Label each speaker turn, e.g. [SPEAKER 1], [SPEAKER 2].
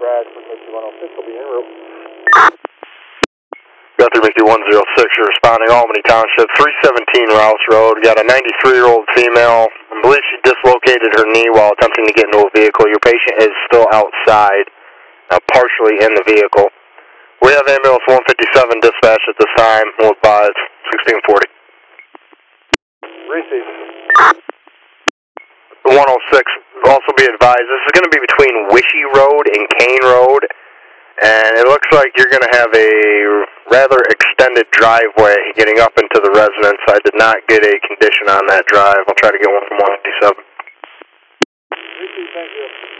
[SPEAKER 1] garage for Mickey 106 will be en route.
[SPEAKER 2] Got through Mickey 106, you're responding Albany Township, 317 Rouse Road. Got a 93-year-old female. I believe she dislocated her knee while attempting to get into a vehicle. Your patient is still outside, partially in the vehicle. We have ambulance 157 dispatch at this time. We'll advise 1640.
[SPEAKER 1] Receive.
[SPEAKER 2] 106, also be advised, this is going to be between Wishy Road and Kane Road, and it looks like you're going to have a rather extended driveway getting up into the residence. I did not get a condition on that drive. I'll try to get one from 157.
[SPEAKER 1] Receive, thank you.